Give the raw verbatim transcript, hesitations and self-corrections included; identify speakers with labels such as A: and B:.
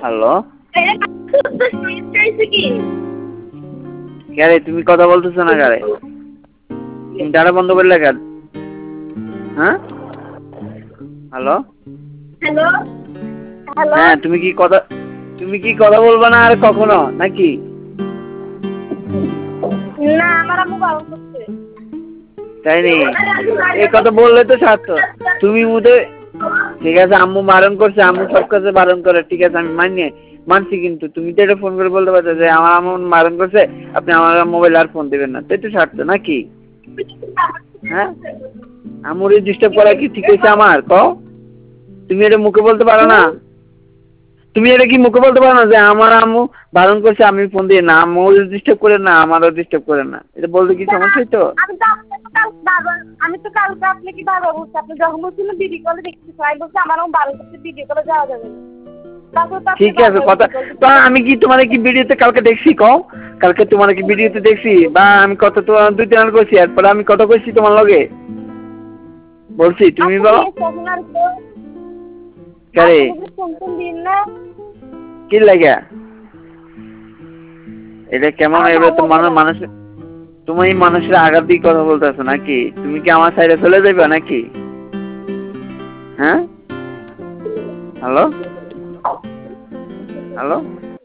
A: hello কে রে তুমি কথা বলতেছো না কারে তুমি ডাটা বন্ধ করলে কেন হ্যাঁ হ্যালো
B: হ্যালো হ্যালো
A: হ্যাঁ তুমি কি কথা তুমি কি কথা বলবা না আর কখনো নাকি
B: না আমার আম্মু বারণ করছে
A: তাই নি এই কথা বললে তো ছাড়তো তুমি মুদে ঠিক আছে আম্মু বারণ করছে আম্মু সব কাছে বারণ করে ঠিক আছে আমি মানি মানছি কিন্তু তুমি তো এটা ফোন করে বলতে পারছো যে আমার আম্মু বারণ করছে আপনি আমার মোবাইল আর ফোন দিবেন না তাই তো ছাড়তো নাকি হ্যাঁ আম্মুর ডিস্টার্ব করা কি ঠিক হয়েছে আমার কও তুমি এটা মুখে বলতে পারো না তুমি এটা কি মুখে বলতে পারো না যে আমার আম্মু বারণ করছে আমি ফোন দিই না আম্মু ডিস্টার্ব করে না আমারও ডিস্টার্ব করে না এটা বলতে কি সমস্যা হইতো
B: আমি তো কালকে আপনি কি বাবা বলছে আপনি যখন বলছিলেন ভিডিও কলে দেখতে চাই বলছে আমারও বারণ করছে ভিডিও কলে যাওয়া যাবে না
A: ঠিক আছে কথা তো আমি কি তোমার কি ভিডিওতে কালকে দেখছি কও কালকে তোমার কি ভিডিওতে দেখছি বা আমি কত তোমার দুই দিন কইছি এরপর আমি কত কইছি তোমার লগে বলছি তুমি বলো কারে কি লাগা এটা কেমন এবার তো মানুষ মানুষ তুমি মানুষের আঘাত দিয়ে কথা বলতেছো নাকি তুমি কি আমার সাইডে চলে যাবে নাকি হ্যাঁ হ্যালো হ্যালো